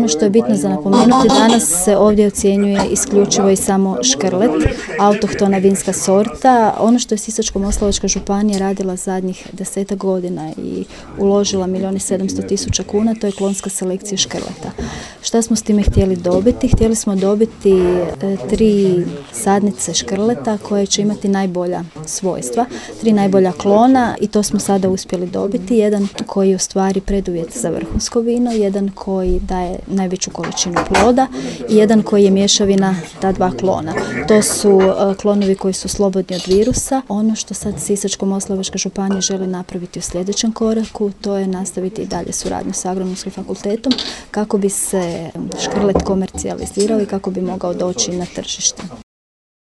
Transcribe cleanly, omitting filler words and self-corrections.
Ono što je bitno za napomenuti, danas se ovdje ocjenjuje isključivo i samo škrlet, autohtona vinska sorta. Ono što je Sisačko-moslavačka županija radila zadnjih 10 godina i uložila 1.700.000 kuna, to je klonska selekcija škrleta. Šta smo s time htjeli dobiti? Htjeli smo dobiti 3 sadnice škrleta koje će imati najbolja svojstva, 3 najbolja klona i to smo sada uspjeli dobiti. Jedan koji je u stvari preduvjet za vrhunsko vino, jedan koji daje najveću količinu ploda i jedan koji je mješavina ta 2 klona. To su klonovi koji su slobodni od virusa. Ono što sad Sisačko-moslavačka županija želi napraviti u sljedećem koraku, to je nastaviti i dalje suradnju s Agronomskim fakultetom kako bi se škrlet komercijalizirao i kako bi mogao doći na tržište.